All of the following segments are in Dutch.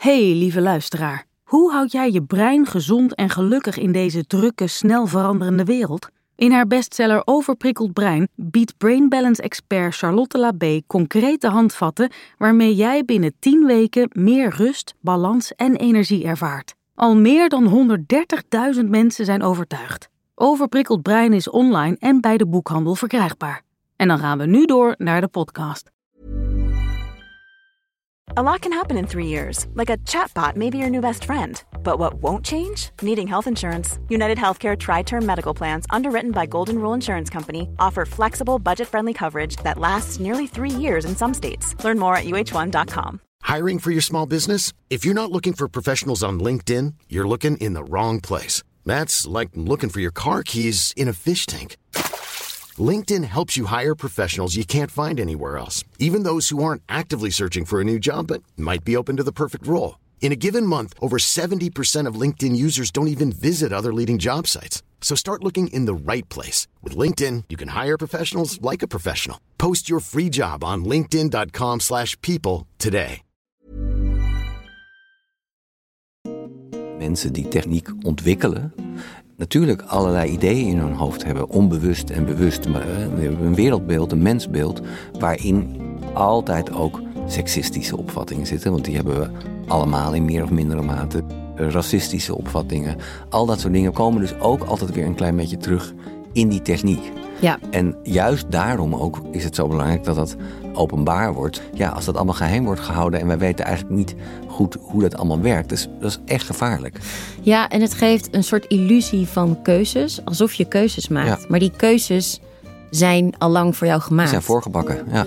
Hey, lieve luisteraar. Hoe houd jij je brein gezond en gelukkig in deze drukke, snel veranderende wereld? In haar bestseller Overprikkeld Brein biedt Brain Balance-expert Charlotte Labé concrete handvatten waarmee jij binnen 10 weken meer rust, balans en energie ervaart. Al meer dan 130.000 mensen zijn overtuigd. Overprikkeld Brein is online en bij de boekhandel verkrijgbaar. En dan gaan we nu door naar de podcast. A lot can happen in 3 years, like a chatbot may be your new best friend. But what won't change? Needing health insurance. United Healthcare Tri-Term Medical Plans, underwritten by Golden Rule Insurance Company, offer flexible, budget-friendly coverage that lasts nearly 3 years in some states. Learn more at uh1.com. Hiring for your small business? If you're not looking for professionals on LinkedIn, you're looking in the wrong place. That's like looking for your car keys in a fish tank. LinkedIn helps you hire professionals you can't find anywhere else, even those who aren't actively searching for a new job but might be open to the perfect role. In a given month, over 70% of LinkedIn users don't even visit other leading job sites. So start looking in the right place. With LinkedIn, you can hire professionals like a professional. Post your free job on linkedin.com/people today. Mensen die techniek ontwikkelen, natuurlijk allerlei ideeën in hun hoofd hebben, onbewust en bewust. Maar we hebben een wereldbeeld, een mensbeeld, waarin altijd ook seksistische opvattingen zitten. Want die hebben we allemaal in meer of mindere mate. Racistische opvattingen. Al dat soort dingen komen dus ook altijd weer een klein beetje terug in die techniek. Ja. En juist daarom ook is het zo belangrijk dat dat openbaar wordt. Ja, als dat allemaal geheim wordt gehouden en wij weten eigenlijk niet goed hoe dat allemaal werkt. Dus dat is echt gevaarlijk. Ja, en het geeft een soort illusie van keuzes. Alsof je keuzes maakt. Ja. Maar die keuzes zijn al lang voor jou gemaakt. Die zijn voorgebakken, ja.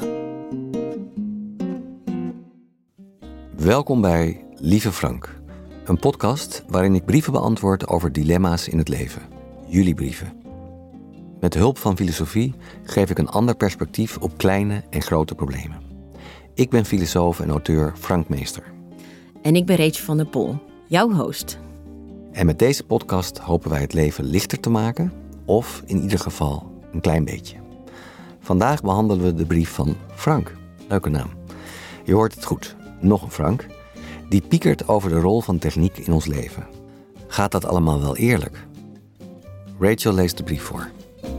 Welkom bij Lieve Frank. Een podcast waarin ik brieven beantwoord over dilemma's in het leven. Jullie brieven. Met hulp van filosofie geef ik een ander perspectief op kleine en grote problemen. Ik ben filosoof en auteur Frank Meester. En ik ben Rachel van der Pol, jouw host. En met deze podcast hopen wij het leven lichter te maken, of in ieder geval een klein beetje. Vandaag behandelen we de brief van Frank. Leuke naam. Je hoort het goed, nog een Frank. Die piekert over de rol van techniek in ons leven. Gaat dat allemaal wel eerlijk? Rachel leest de brief voor.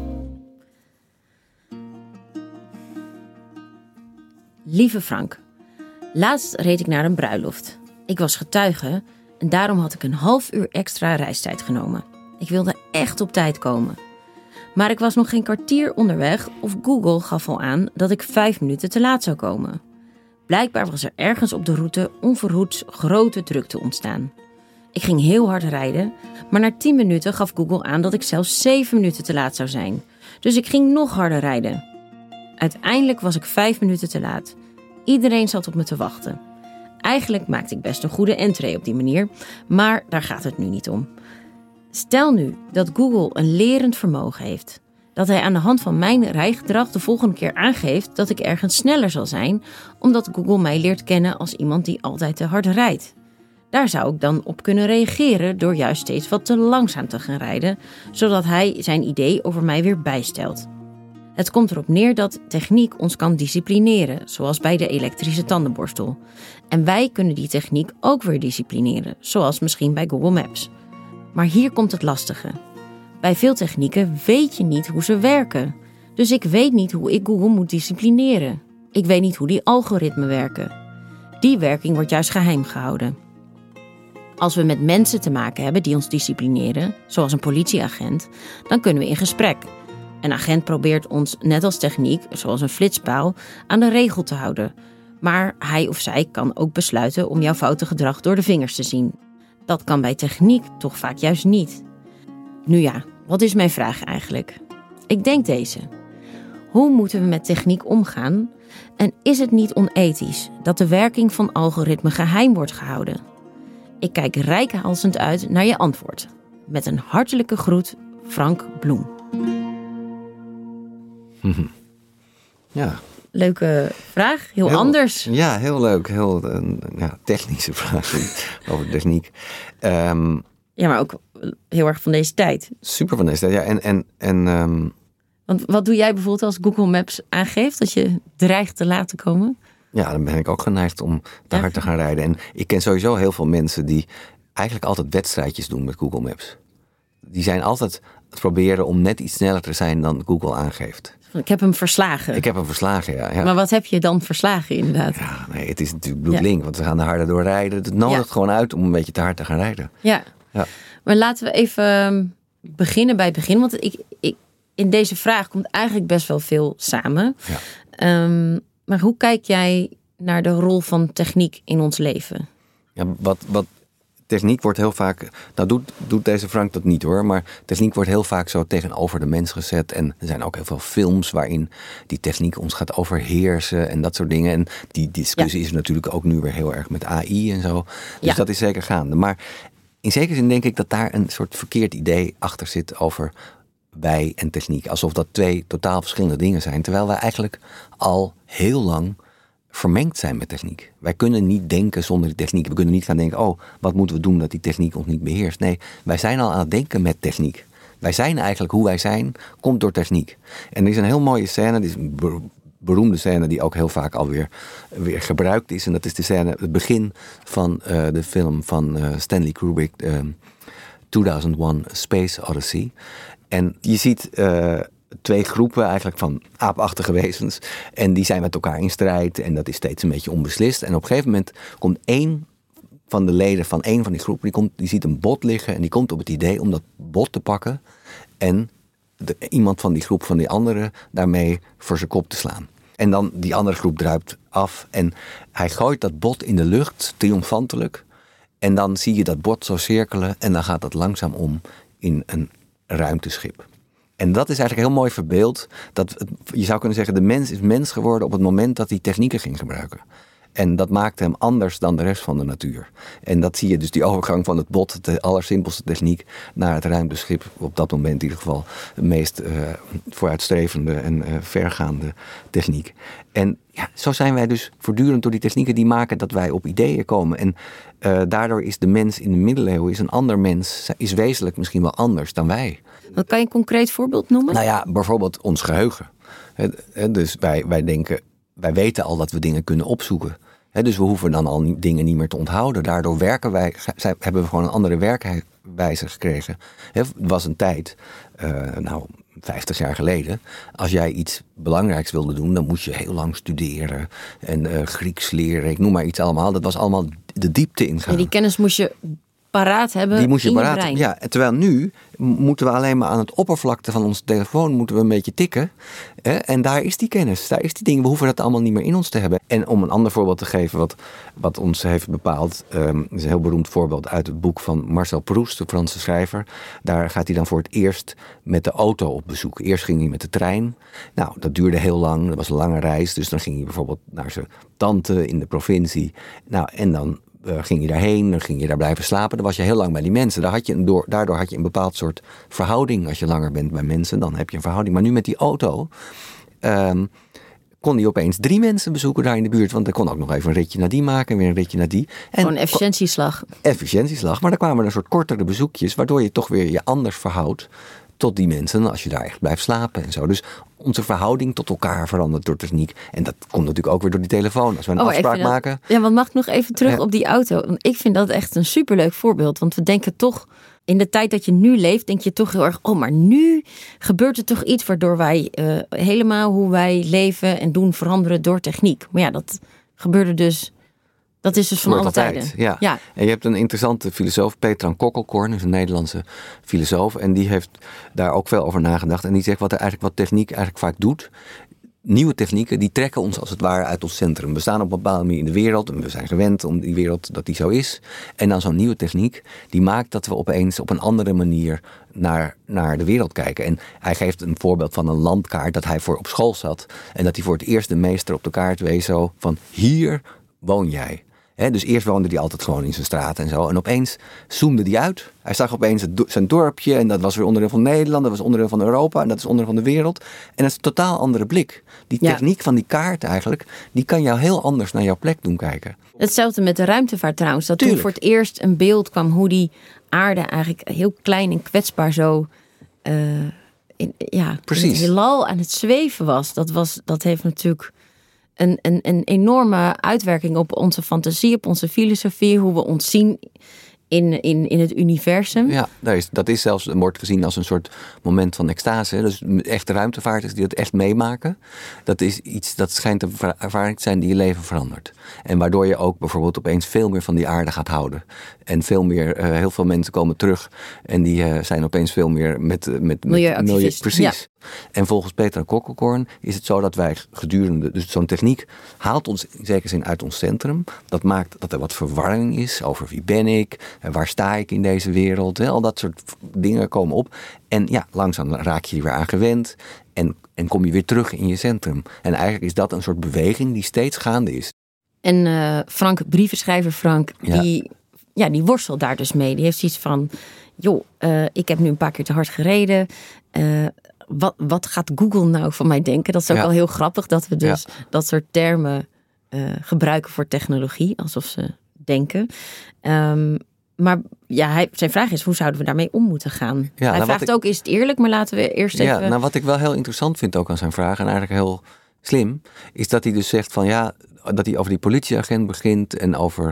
Lieve Frank, laatst reed ik naar een bruiloft. Ik was getuige en daarom had ik een half uur extra reistijd genomen. Ik wilde echt op tijd komen. Maar ik was nog geen kwartier onderweg of Google gaf al aan dat ik 5 minuten te laat zou komen. Blijkbaar was er ergens op de route onverhoeds grote drukte ontstaan. Ik ging heel hard rijden, maar na 10 minuten gaf Google aan dat ik zelfs 7 minuten te laat zou zijn. Dus ik ging nog harder rijden. Uiteindelijk was ik 5 minuten te laat. Iedereen zat op me te wachten. Eigenlijk maakte ik best een goede entree op die manier, maar daar gaat het nu niet om. Stel nu dat Google een lerend vermogen heeft. Dat hij aan de hand van mijn rijgedrag de volgende keer aangeeft dat ik ergens sneller zal zijn, omdat Google mij leert kennen als iemand die altijd te hard rijdt. Daar zou ik dan op kunnen reageren door juist steeds wat te langzaam te gaan rijden, zodat hij zijn idee over mij weer bijstelt. Het komt erop neer dat techniek ons kan disciplineren, zoals bij de elektrische tandenborstel. En wij kunnen die techniek ook weer disciplineren, zoals misschien bij Google Maps. Maar hier komt het lastige. Bij veel technieken weet je niet hoe ze werken. Dus ik weet niet hoe ik Google moet disciplineren. Ik weet niet hoe die algoritmen werken. Die werking wordt juist geheim gehouden. Als we met mensen te maken hebben die ons disciplineren, zoals een politieagent, dan kunnen we in gesprek. Een agent probeert ons, net als techniek, zoals een flitspaal, aan de regel te houden. Maar hij of zij kan ook besluiten om jouw foute gedrag door de vingers te zien. Dat kan bij techniek toch vaak juist niet. Nu ja, wat is mijn vraag eigenlijk? Ik denk deze. Hoe moeten we met techniek omgaan? En is het niet onethisch dat de werking van algoritmen geheim wordt gehouden? Ik kijk reikhalzend uit naar je antwoord. Met een hartelijke groet, Frank Bloem. Ja. Leuke vraag, heel anders. Ja, heel leuk. Heel technische vraag over techniek. Ja, maar ook heel erg van deze tijd. Super van deze tijd, ja. Want wat doe jij bijvoorbeeld als Google Maps aangeeft dat je dreigt te laat te komen? Ja, dan ben ik ook geneigd om te hard te gaan rijden. En ik ken sowieso heel veel mensen die eigenlijk altijd wedstrijdjes doen met Google Maps. Die zijn altijd het proberen om net iets sneller te zijn dan Google aangeeft. Ik heb hem verslagen. Ik heb hem verslagen, ja. Maar wat heb je dan verslagen inderdaad? Ja, nee, het is natuurlijk bloedlink, want we gaan er harder door rijden. Het nodigt gewoon uit om een beetje te hard te gaan rijden. Ja. Maar laten we even beginnen bij het begin. Want in deze vraag komt eigenlijk best wel veel samen. Ja. Maar hoe kijk jij naar de rol van techniek in ons leven? Ja, wat techniek wordt heel vaak... Nou doet deze Frank dat niet hoor. Maar techniek wordt heel vaak zo tegenover de mens gezet. En er zijn ook heel veel films waarin die techniek ons gaat overheersen. En dat soort dingen. En die discussie is natuurlijk ook nu weer heel erg met AI en zo. Dus dat is zeker gaande. Maar in zekere zin denk ik dat daar een soort verkeerd idee achter zit over wij en techniek. Alsof dat twee totaal verschillende dingen zijn. Terwijl wij eigenlijk al heel lang vermengd zijn met techniek. Wij kunnen niet denken zonder die techniek. We kunnen niet gaan denken, wat moeten we doen dat die techniek ons niet beheerst? Nee, wij zijn al aan het denken met techniek. Wij zijn eigenlijk hoe wij zijn, komt door techniek. En er is een heel mooie scène, dit is een beroemde scène die ook heel vaak alweer weer gebruikt is. En dat is de scène, het begin van de film van Stanley Kubrick, 2001: A Space Odyssey. En je ziet twee groepen eigenlijk van aapachtige wezens. En die zijn met elkaar in strijd. En dat is steeds een beetje onbeslist. En op een gegeven moment komt één van de leden van één van die groepen, die ziet een bot liggen. En die komt op het idee om dat bot te pakken. En iemand van die groep van die andere daarmee voor zijn kop te slaan. En dan die andere groep druipt af. En hij gooit dat bot in de lucht, triomfantelijk. En dan zie je dat bot zo cirkelen. En dan gaat dat langzaam om in een ruimteschip. En dat is eigenlijk heel mooi verbeeld. Je zou kunnen zeggen, de mens is mens geworden op het moment dat hij technieken ging gebruiken. En dat maakte hem anders dan de rest van de natuur. En dat zie je dus, die overgang van het bot, de allersimpelste techniek, naar het ruimteschip. Op dat moment in ieder geval de meest vooruitstrevende en vergaande techniek. En ja, zo zijn wij dus voortdurend door die technieken die maken dat wij op ideeën komen. En daardoor is de mens in de middeleeuwen, is een ander mens, is wezenlijk misschien wel anders dan wij. Wat kan je een concreet voorbeeld noemen? Nou ja, bijvoorbeeld ons geheugen. Dus wij denken, wij weten al dat we dingen kunnen opzoeken. Dus we hoeven dan al dingen niet meer te onthouden. Daardoor hebben we gewoon een andere werkwijze gekregen. Het was een tijd, 50 jaar geleden. Als jij iets belangrijks wilde doen, dan moest je heel lang studeren. En Grieks leren, ik noem maar iets allemaal. Dat was allemaal de diepte ingaan. Ja, die kennis moest je paraat hebben. Die moest je paraat hebben. Ja, terwijl nu moeten we alleen maar aan het oppervlakte van onze telefoon moeten we een beetje tikken. En daar is die kennis, daar is die ding. We hoeven dat allemaal niet meer in ons te hebben. En om een ander voorbeeld te geven wat ons heeft bepaald, is een heel beroemd voorbeeld uit het boek van Marcel Proust, de Franse schrijver. Daar gaat hij dan voor het eerst met de auto op bezoek. Eerst ging hij met de trein. Nou, dat duurde heel lang. Dat was een lange reis. Dus dan ging hij bijvoorbeeld naar zijn tante in de provincie. Nou, en dan ging je daarheen, dan ging je daar blijven slapen. Dan was je heel lang bij die mensen. Daardoor had je een bepaald soort verhouding. Als je langer bent bij mensen, dan heb je een verhouding. Maar nu met die auto kon hij opeens 3 mensen bezoeken daar in de buurt. Want hij kon ook nog even een ritje naar die maken en weer een ritje naar die. Gewoon een efficiëntieslag. Efficiëntieslag. Maar dan kwamen er een soort kortere bezoekjes, waardoor je toch weer je anders verhoudt tot die mensen, als je daar echt blijft slapen en zo. Dus onze verhouding tot elkaar verandert door techniek. En dat komt natuurlijk ook weer door die telefoon. Als we een afspraak maken. Ja, want mag ik nog even terug op die auto? Want ik vind dat echt een superleuk voorbeeld. Want we denken toch, in de tijd dat je nu leeft, denk je toch heel erg, maar nu gebeurt er toch iets waardoor wij helemaal hoe wij leven en doen veranderen door techniek. Maar ja, dat gebeurde dus. Dat is dus van alle tijden. Ja. En je hebt een interessante filosoof, Petran Kokkelkorn, is een Nederlandse filosoof. En die heeft daar ook veel over nagedacht. En die zegt wat techniek eigenlijk vaak doet. Nieuwe technieken, die trekken ons als het ware uit ons centrum. We staan op een bepaalde manier in de wereld. En we zijn gewend om die wereld, dat die zo is. En dan zo'n nieuwe techniek, die maakt dat we opeens op een andere manier naar de wereld kijken. En hij geeft een voorbeeld van een landkaart dat hij voor op school zat. En dat hij voor het eerst de meester op de kaart wees zo van, hier woon jij. Dus eerst woonde hij altijd gewoon in zijn straat en zo. En opeens zoomde hij uit. Hij zag opeens zijn dorpje. En dat was weer onderdeel van Nederland. Dat was onderdeel van Europa. En dat is onderdeel van de wereld. En dat is een totaal andere blik. Die techniek van die kaart eigenlijk, die kan jou heel anders naar jouw plek doen kijken. Hetzelfde met de ruimtevaart trouwens. Dat toen voor het eerst een beeld kwam hoe die aarde eigenlijk heel klein en kwetsbaar zo in het heelal aan het zweven was. Dat heeft natuurlijk een enorme uitwerking op onze fantasie, op onze filosofie, hoe we ons zien in het universum. Ja, dat is zelfs, wordt gezien als een soort moment van extase. Dus echte ruimtevaarters die dat echt meemaken. Dat is iets, dat schijnt een ervaring te zijn die je leven verandert. En waardoor je ook bijvoorbeeld opeens veel meer van die aarde gaat houden. En veel meer, heel veel mensen komen terug. En die zijn opeens veel meer met milieuactivisten. Precies. Ja. En volgens Petra Kokkelkorn is het zo dat wij gedurende... Dus zo'n techniek haalt ons in zekere zin uit ons centrum. Dat maakt dat er wat verwarring is over wie ben ik... en waar sta ik in deze wereld. Al dat soort dingen komen op. En ja, langzaam raak je er weer aan gewend... En kom je weer terug in je centrum. En eigenlijk is dat een soort beweging die steeds gaande is. En brievenschrijver Frank, die worstelt daar dus mee. Die heeft zoiets van... joh, ik heb nu een paar keer te hard gereden... Wat gaat Google nou van mij denken? Dat is ook wel heel grappig dat we dus dat soort termen gebruiken voor technologie. Alsof ze denken. Maar zijn vraag is, hoe zouden we daarmee om moeten gaan? Ja, hij vraagt ook, is het eerlijk? Maar laten we eerst even... Ja, wat ik wel heel interessant vind ook aan zijn vraag... en eigenlijk heel slim... is dat hij dus zegt van dat hij over die politieagent begint... en over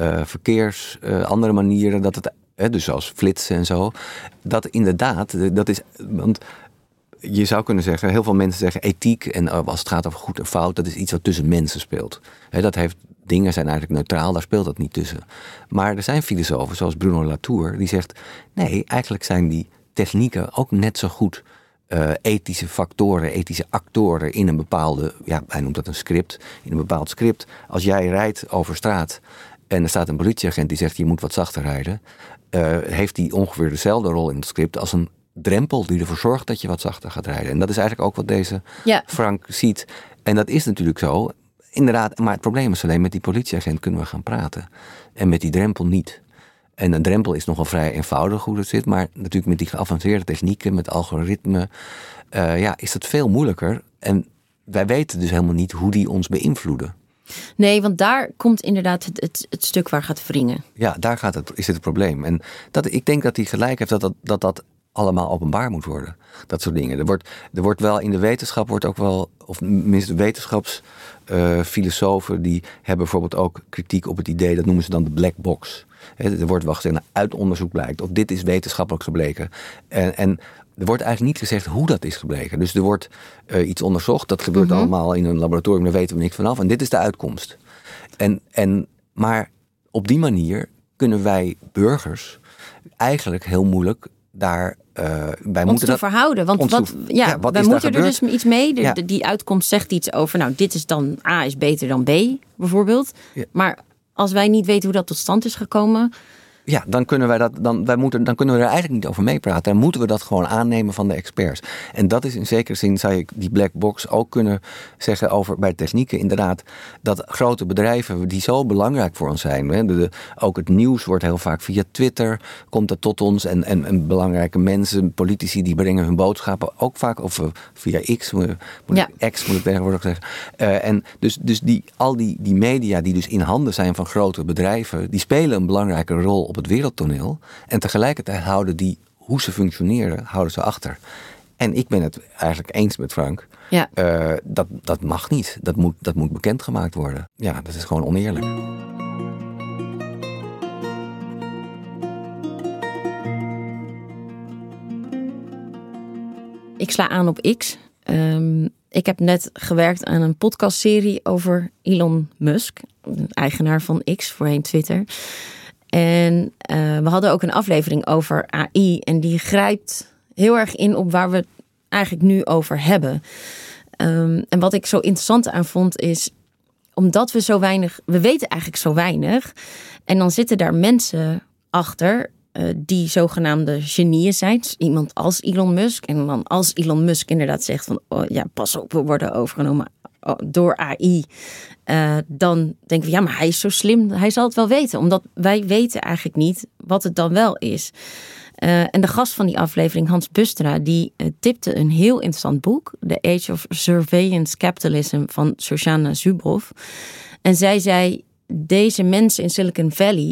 andere manieren... dat het dus zoals flitsen en zo... dat inderdaad, dat is... want je zou kunnen zeggen, heel veel mensen zeggen ethiek... en als het gaat over goed en fout... dat is iets wat tussen mensen speelt. Dingen zijn eigenlijk neutraal, daar speelt dat niet tussen. Maar er zijn filosofen, zoals Bruno Latour... die zegt, nee, eigenlijk zijn die technieken ook net zo goed... ethische factoren, ethische actoren in een bepaalde... hij noemt dat een script, in een bepaald script. Als jij rijdt over straat en er staat een politieagent... die zegt, je moet wat zachter rijden... heeft die ongeveer dezelfde rol in het script... als een drempel die ervoor zorgt dat je wat zachter gaat rijden. En dat is eigenlijk ook wat deze Frank ziet. En dat is natuurlijk zo... Inderdaad, maar het probleem is alleen met die politieagent kunnen we gaan praten. En met die drempel niet. En een drempel is nogal vrij eenvoudig hoe dat zit. Maar natuurlijk met die geavanceerde technieken, met algoritmen... is dat veel moeilijker. En wij weten dus helemaal niet hoe die ons beïnvloeden. Nee, want daar komt inderdaad het stuk waar gaat wringen. Ja, daar is het probleem. En ik denk dat hij gelijk heeft dat allemaal openbaar moet worden. Dat soort dingen. Er wordt wel in de wetenschap, of minstens wetenschapsfilosofen, die hebben bijvoorbeeld ook kritiek op het idee, dat noemen ze dan de black box. Er wordt wel gezegd, uit onderzoek blijkt, of dit is wetenschappelijk gebleken. En er wordt eigenlijk niet gezegd hoe dat is gebleken. Dus er wordt iets onderzocht, dat gebeurt allemaal in een laboratorium, daar weten we niks vanaf. En dit is de uitkomst. Maar op die manier kunnen wij burgers eigenlijk heel moeilijk daar wij moeten dat verhouden. Want wij moeten er dus iets mee. Die uitkomst zegt iets over, nou, dit is dan A is beter dan B, bijvoorbeeld. Ja. Maar als wij niet weten hoe dat tot stand is gekomen... Ja, dan kunnen we er eigenlijk niet over meepraten. Dan moeten we dat gewoon aannemen van de experts. En dat is in zekere zin, zou je die black box ook kunnen zeggen over bij technieken. Inderdaad, dat grote bedrijven die zo belangrijk voor ons zijn. Ook het nieuws wordt heel vaak via Twitter, komt dat tot ons. En belangrijke mensen, politici, die brengen hun boodschappen ook vaak. Of via X, X moet ik tegenwoordig zeggen. En dus al die media die dus in handen zijn van grote bedrijven, die spelen een belangrijke rol op het wereldtoneel. En tegelijkertijd houden die, hoe ze functioneren, houden ze achter. En ik ben het eigenlijk eens met Frank. Ja. Dat mag niet. Dat moet bekendgemaakt worden. Ja, dat is gewoon oneerlijk. Ik sla aan op X. Ik heb net gewerkt aan een podcastserie over Elon Musk, eigenaar van X, voorheen Twitter. En we hadden ook een aflevering over AI. En die grijpt heel erg in op waar we het eigenlijk nu over hebben. En wat ik zo interessant aan vond is, omdat we zo weinig, we weten eigenlijk zo weinig. En dan zitten daar mensen achter die zogenaamde genieën zijn. Dus iemand als Elon Musk. En dan als Elon Musk inderdaad zegt van, pas op, we worden overgenomen door AI. Dan denken we, maar hij is zo slim, hij zal het wel weten. Omdat wij weten eigenlijk niet wat het dan wel is. En de gast van die aflevering, Hans Bustra, die tipte een heel interessant boek. The Age of Surveillance Capitalism van Shoshana Zuboff. En zij zei, deze mensen in Silicon Valley,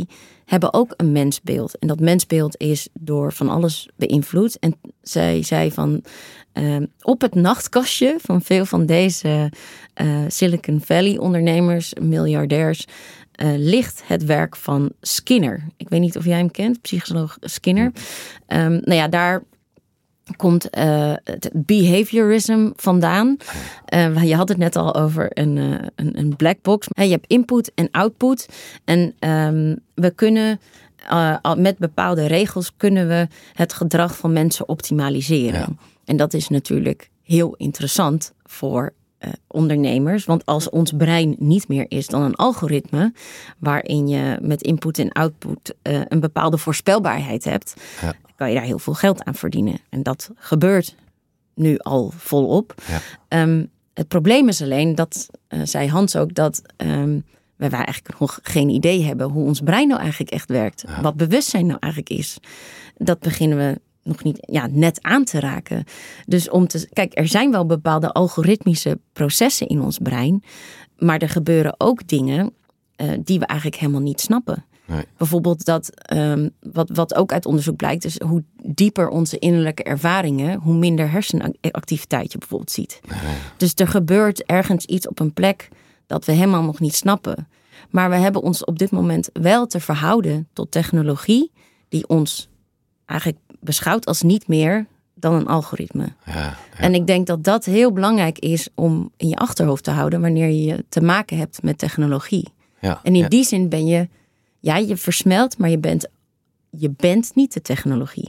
hebben ook een mensbeeld. En dat mensbeeld is door van alles beïnvloed. En zij zei van op het nachtkastje van veel van deze Silicon Valley ondernemers, miljardairs, ligt het werk van Skinner. Ik weet niet of jij hem kent, psycholoog Skinner. Daar komt het behaviorism vandaan. Je had het net al over een black box. Je hebt input en output. En we kunnen met bepaalde regels kunnen we het gedrag van mensen optimaliseren. Ja. En dat is natuurlijk heel interessant voor ondernemers. Want als ons brein niet meer is dan een algoritme, waarin je met input en output een bepaalde voorspelbaarheid hebt, kan je daar heel veel geld aan verdienen. En dat gebeurt nu al volop. Ja. Het probleem is alleen, dat zei Hans ook, dat we eigenlijk nog geen idee hebben hoe ons brein nou eigenlijk echt werkt. Ja. Wat bewustzijn nou eigenlijk is. Dat beginnen we nog niet net aan te raken. Dus kijk, er zijn wel bepaalde algoritmische processen in ons brein, maar er gebeuren ook dingen die we eigenlijk helemaal niet snappen. Nee. Bijvoorbeeld dat, wat ook uit onderzoek blijkt, is hoe dieper onze innerlijke ervaringen, hoe minder hersenactiviteit je bijvoorbeeld ziet. Nee. Dus er gebeurt ergens iets op een plek dat we helemaal nog niet snappen. Maar we hebben ons op dit moment wel te verhouden tot technologie die ons eigenlijk beschouwt als niet meer dan een algoritme. Ja. En ik denk dat dat heel belangrijk is om in je achterhoofd te houden wanneer je te maken hebt met technologie. Ja. En in die zin ben je versmelt, maar je bent niet de technologie.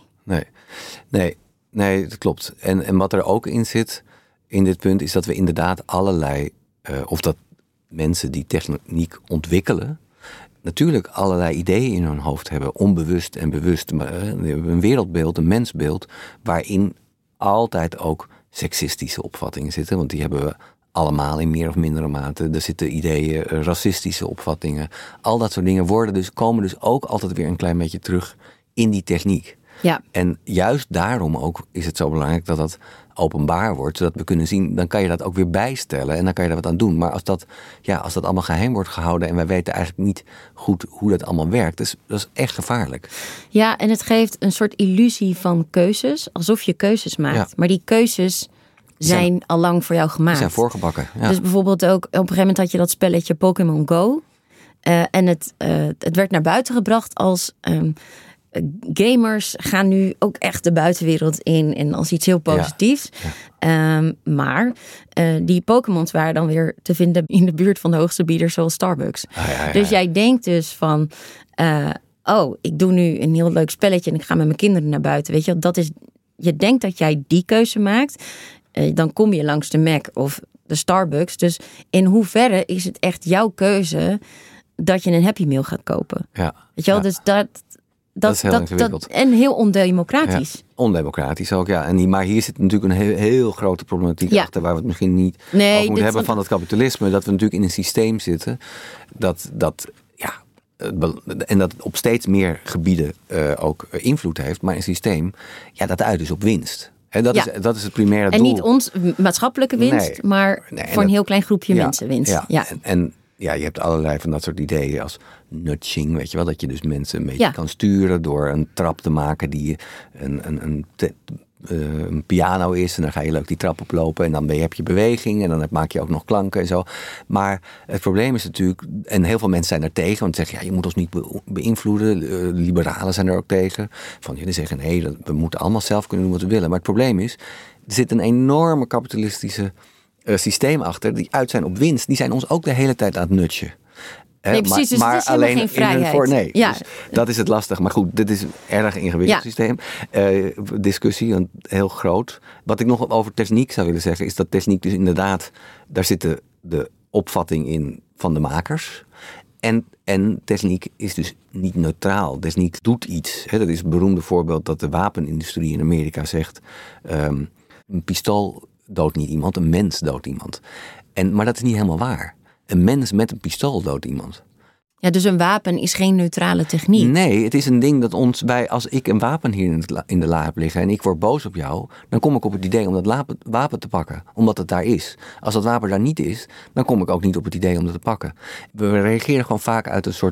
Nee, dat klopt. En wat er ook in zit, in dit punt, is dat we inderdaad allerlei, of dat mensen die techniek ontwikkelen, natuurlijk allerlei ideeën in hun hoofd hebben, onbewust en bewust. Maar we hebben een wereldbeeld, een mensbeeld, waarin altijd ook seksistische opvattingen zitten. Want die hebben we allemaal in meer of mindere mate. Er zitten ideeën, racistische opvattingen. Al dat soort dingen komen dus ook altijd weer een klein beetje terug in die techniek. Ja. En juist daarom ook is het zo belangrijk dat dat openbaar wordt, zodat we kunnen zien, dan kan je dat ook weer bijstellen en dan kan je er wat aan doen. Maar als dat allemaal geheim wordt gehouden en wij weten eigenlijk niet goed hoe dat allemaal werkt, dat is echt gevaarlijk. Ja, en het geeft een soort illusie van keuzes, alsof je keuzes maakt. Ja. Maar die keuzes zijn al lang voor jou gemaakt. Die zijn voorgebakken. Ja. Dus bijvoorbeeld ook, op een gegeven moment had je dat spelletje Pokémon Go. En het werd naar buiten gebracht als gamers gaan nu ook echt de buitenwereld in en als iets heel positiefs. Ja. Maar die Pokémons waren dan weer te vinden in de buurt van de hoogste bieders zoals Starbucks. Dus jij denkt dus van, ik doe nu een heel leuk spelletje en ik ga met mijn kinderen naar buiten. Weet je, je denkt dat jij die keuze maakt. Dan kom je langs de Mac of de Starbucks. Dus in hoeverre is het echt jouw keuze dat je een Happy Meal gaat kopen? Ja. Weet je wel, dus dat is heel ingewikkeld. En heel ondemocratisch. Ja, ondemocratisch ook, ja. Maar hier zit natuurlijk een heel grote problematiek achter, waar we het misschien niet over moeten hebben van het kapitalisme. Dat we natuurlijk in een systeem zitten en dat op steeds meer gebieden ook invloed heeft. Maar een systeem, dat uit is op winst. En dat is het primaire doel. En niet ons maatschappelijke winst, maar voor een heel klein groepje mensen winst. Ja. En je hebt allerlei van dat soort ideeën als nudging, weet je wel. Dat je dus mensen een beetje kan sturen door een trap te maken die een piano is. En dan ga je leuk die trap oplopen en dan heb je beweging en dan maak je ook nog klanken en zo. Maar het probleem is natuurlijk, en heel veel mensen zijn er tegen, want ze zeggen, je moet ons niet beïnvloeden. Liberalen zijn er ook tegen. Die zeggen, nee, we moeten allemaal zelf kunnen doen wat we willen. Maar het probleem is, er zit een enorme kapitalistische systeem achter, die uit zijn op winst. Die zijn ons ook de hele tijd aan het nudgen. Nee, precies, dus het is alleen geen vrijheid. Dus dat is het lastig. Maar goed, dit is een erg ingewikkeld systeem. Discussie, want heel groot. Wat ik nog over techniek zou willen zeggen, is dat techniek dus inderdaad, daar zit de opvatting in van de makers. En techniek is dus niet neutraal. Techniek doet iets. Dat is het beroemde voorbeeld dat de wapenindustrie in Amerika zegt, een pistool doodt niet iemand, een mens doodt iemand. Maar dat is niet helemaal waar. Een mens met een pistool doodt iemand. Ja, dus een wapen is geen neutrale techniek. Nee, het is een ding dat als ik een wapen hier in de la heb liggen en ik word boos op jou, dan kom ik op het idee om dat wapen te pakken, omdat het daar is. Als dat wapen daar niet is, dan kom ik ook niet op het idee om dat te pakken. We reageren gewoon vaak uit een soort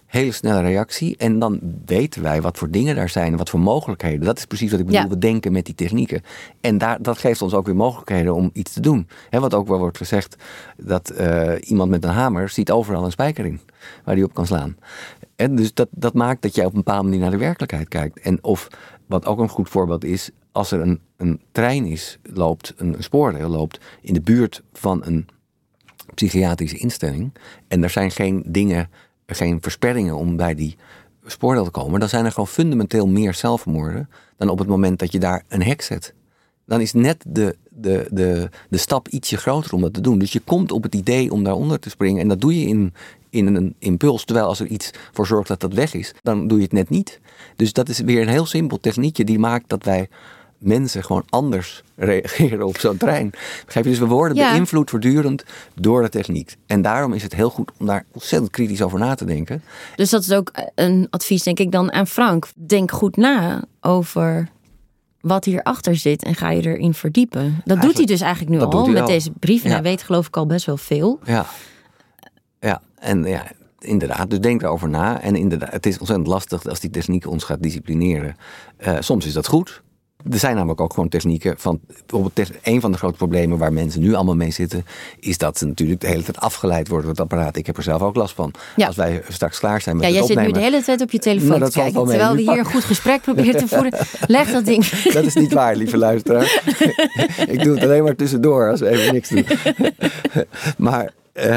hele snelle reactie. En dan weten wij wat voor dingen daar zijn en wat voor mogelijkheden. Dat is precies wat ik bedoel, we denken met die technieken. En dat geeft ons ook weer mogelijkheden om iets te doen. Wat ook wel wordt gezegd, dat iemand met een hamer ziet overal een spijker in waar hij op kan slaan. En dus dat maakt dat jij op een bepaalde manier naar de werkelijkheid kijkt. En of, wat ook een goed voorbeeld is, als er een trein loopt, een spoorrail loopt in de buurt van een psychiatrische instelling en er zijn geen versperringen om bij die spoorrail te komen, dan zijn er gewoon fundamenteel meer zelfmoorden dan op het moment dat je daar een hek zet. Dan is net de stap ietsje groter om dat te doen. Dus je komt op het idee om daaronder te springen en dat doe je in een impuls. Terwijl als er iets voor zorgt dat dat weg is, dan doe je het net niet. Dus dat is weer een heel simpel techniekje die maakt dat wij mensen gewoon anders reageren op zo'n trein. Begrijp je? Dus we worden beïnvloed voortdurend door de techniek. En daarom is het heel goed om daar ontzettend kritisch over na te denken. Dus dat is ook een advies, denk ik, dan aan Frank. Denk goed na over wat hierachter zit en ga je erin verdiepen. Dat doet hij dus eigenlijk nu al met deze brief. En hij weet geloof ik al best wel veel. Ja, en inderdaad, dus denk daarover na. En inderdaad, het is ontzettend lastig als die techniek ons gaat disciplineren. Soms is dat goed. Er zijn namelijk ook gewoon technieken van, bijvoorbeeld een van de grote problemen waar mensen nu allemaal mee zitten, is dat ze natuurlijk de hele tijd afgeleid worden door het apparaat. Ik heb er zelf ook last van. Ja. Als wij straks klaar zijn met het opnemen. Jij zit nu de hele tijd op je telefoon te kijken, terwijl we hier een goed gesprek proberen te voeren. Leg dat ding. Dat is niet waar, lieve luisteraar. Ik doe het alleen maar tussendoor als we even niks doen. Maar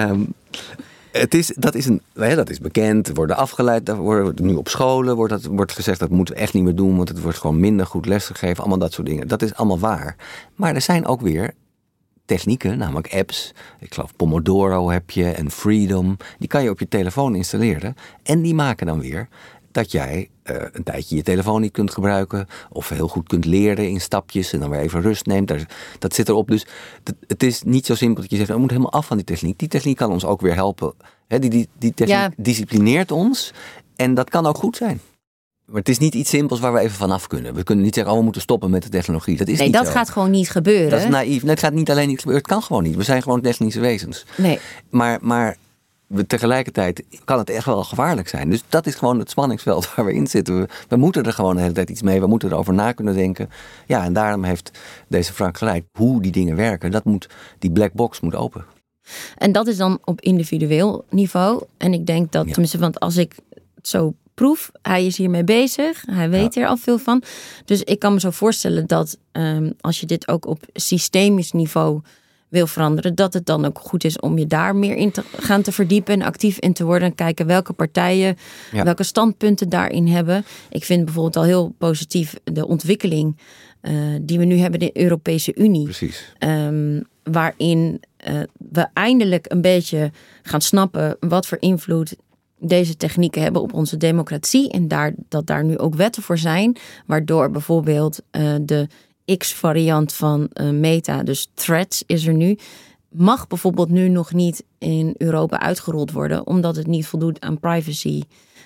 dat is bekend. We worden afgeleid. Nu op scholen wordt gezegd dat moeten we echt niet meer doen, want het wordt gewoon minder goed lesgegeven. Allemaal dat soort dingen. Dat is allemaal waar. Maar er zijn ook weer technieken, namelijk apps. Ik geloof Pomodoro heb je en Freedom. Die kan je op je telefoon installeren. En die maken dan weer dat jij een tijdje je telefoon niet kunt gebruiken. Of heel goed kunt leren in stapjes en dan weer even rust neemt. Dat zit erop. Dus het is niet zo simpel dat je zegt, we moeten helemaal af van die techniek. Die techniek kan ons ook weer helpen. Die techniek disciplineert ons. En dat kan ook goed zijn. Maar het is niet iets simpels waar we even vanaf kunnen. We kunnen niet zeggen, we moeten stoppen met de technologie. Dat is niet dat zo. Gaat gewoon niet gebeuren. Dat is naïef. Nee, het gaat niet alleen niet gebeuren. Het kan gewoon niet. We zijn gewoon technische wezens. Nee. Maar tegelijkertijd kan het echt wel gevaarlijk zijn. Dus dat is gewoon het spanningsveld waar we in zitten. We moeten er gewoon de hele tijd iets mee. We moeten erover na kunnen denken. Ja, en daarom heeft deze Frank gelijk. Hoe die dingen werken, die black box moet open. En dat is dan op individueel niveau. En ik denk dat, tenminste, want als ik het zo proef, hij is hiermee bezig. Hij weet er al veel van. Dus ik kan me zo voorstellen dat als je dit ook op systemisch niveau wil veranderen, dat het dan ook goed is om je daar meer in te gaan te verdiepen en actief in te worden en kijken welke partijen, welke standpunten daarin hebben. Ik vind bijvoorbeeld al heel positief de ontwikkeling die we nu hebben in de Europese Unie. Precies. Waarin we eindelijk een beetje gaan snappen wat voor invloed deze technieken hebben op onze democratie en dat daar nu ook wetten voor zijn, waardoor bijvoorbeeld de X-variant van Meta, dus Threads is er nu, mag bijvoorbeeld nu nog niet in Europa uitgerold worden, omdat het niet voldoet aan privacy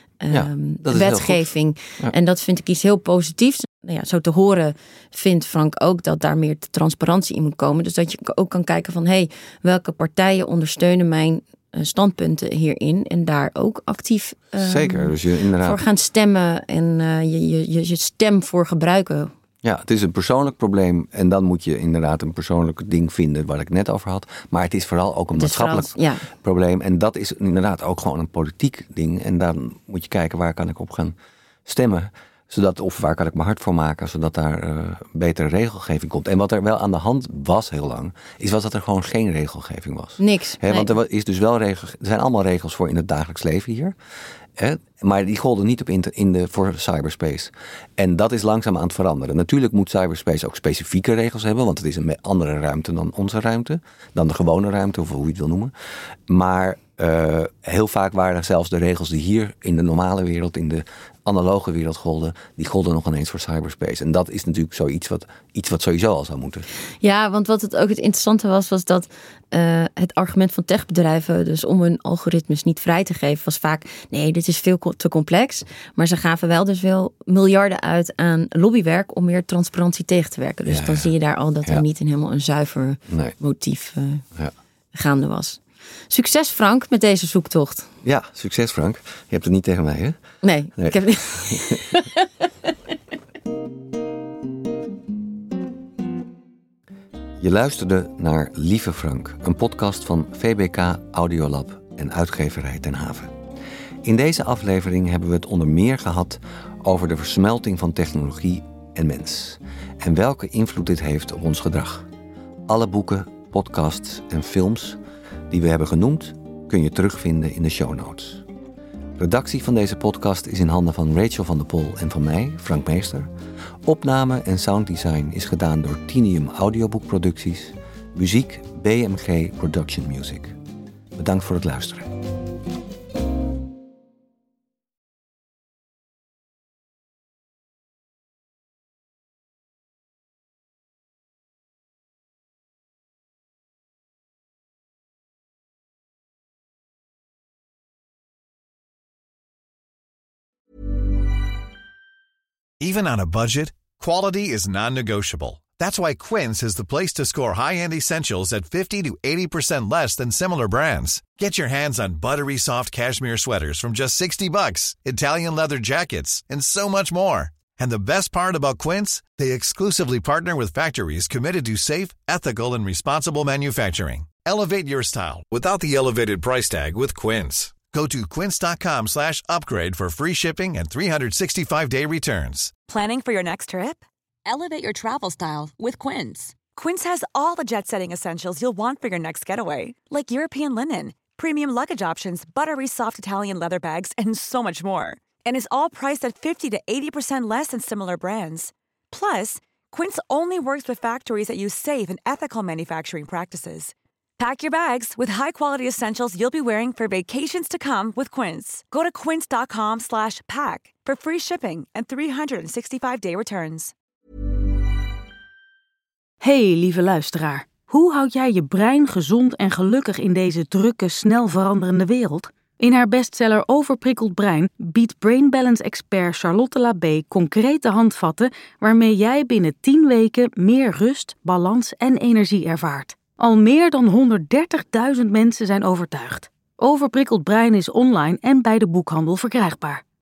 wetgeving. Ja. En dat vind ik iets heel positiefs. Nou ja, zo te horen vindt Frank ook dat daar meer transparantie in moet komen. Dus dat je ook kan kijken van, welke partijen ondersteunen mijn standpunten hierin en daar ook actief Zeker, dus je inderdaad voor gaan stemmen en je stem voor gebruiken. Ja, het is een persoonlijk probleem en dan moet je inderdaad een persoonlijk ding vinden waar ik net over had. Maar het is vooral ook een maatschappelijk probleem en dat is inderdaad ook gewoon een politiek ding. En dan moet je kijken waar kan ik op gaan stemmen, of waar kan ik mijn hart voor maken, zodat daar betere regelgeving komt. En wat er wel aan de hand was heel lang, was dat er gewoon geen regelgeving was. Niks. Want er is dus wel er zijn allemaal regels voor in het dagelijks leven hier. Maar die golden niet voor cyberspace. En dat is langzaam aan het veranderen. Natuurlijk moet cyberspace ook specifieke regels hebben, want het is een andere ruimte dan onze ruimte, dan de gewone ruimte, of hoe je het wil noemen. Maar heel vaak waren zelfs de regels die hier in de normale wereld, in de analoge wereld golden, die golden nog ineens voor cyberspace. En dat is natuurlijk iets wat sowieso al zou moeten. Ja, want wat het ook het interessante was dat het argument van techbedrijven, dus om hun algoritmes niet vrij te geven, was vaak, nee, dit is veel te complex. Maar ze gaven wel dus wel miljarden uit aan lobbywerk om meer transparantie tegen te werken. Dus dan zie je daar al dat er niet helemaal een zuiver motief gaande was. Succes Frank met deze zoektocht. Ja, succes Frank. Je hebt het niet tegen mij, hè? Nee. Ik heb niet. Je luisterde naar Lieve Frank, een podcast van VBK Audiolab en uitgeverij Ten Haven. In deze aflevering hebben we het onder meer gehad over de versmelting van technologie en mens. En welke invloed dit heeft op ons gedrag. Alle boeken, podcasts en films die we hebben genoemd kun je terugvinden in de show notes. Redactie van deze podcast is in handen van Rachel van der Pol en van mij, Frank Meester. Opname en sounddesign is gedaan door Tinium Audioboekproducties. Muziek BMG Production Music. Bedankt voor het luisteren. Even on a budget, quality is non-negotiable. That's why Quince is the place to score high-end essentials at 50 to 80% less than similar brands. Get your hands on buttery soft cashmere sweaters from just $60, Italian leather jackets, and so much more. And the best part about Quince, they exclusively partner with factories committed to safe, ethical, and responsible manufacturing. Elevate your style without the elevated price tag with Quince. Go to quince.com/upgrade for free shipping and 365-day returns. Planning for your next trip? Elevate your travel style with Quince. Quince has all the jet-setting essentials you'll want for your next getaway, like European linen, premium luggage options, buttery soft Italian leather bags, and so much more. And is all priced at 50 to 80% less than similar brands. Plus, Quince only works with factories that use safe and ethical manufacturing practices. Pack your bags with high-quality essentials you'll be wearing for vacations to come with Quince. Go to quince.com/pack for free shipping and 365-day returns. Hey, lieve luisteraar. Hoe houd jij je brein gezond en gelukkig in deze drukke, snel veranderende wereld? In haar bestseller Overprikkeld Brein biedt Brain Balance-expert Charlotte Labé concrete handvatten waarmee jij binnen 10 weken meer rust, balans en energie ervaart. Al meer dan 130.000 mensen zijn overtuigd. Overprikkeld Brein is online en bij de boekhandel verkrijgbaar.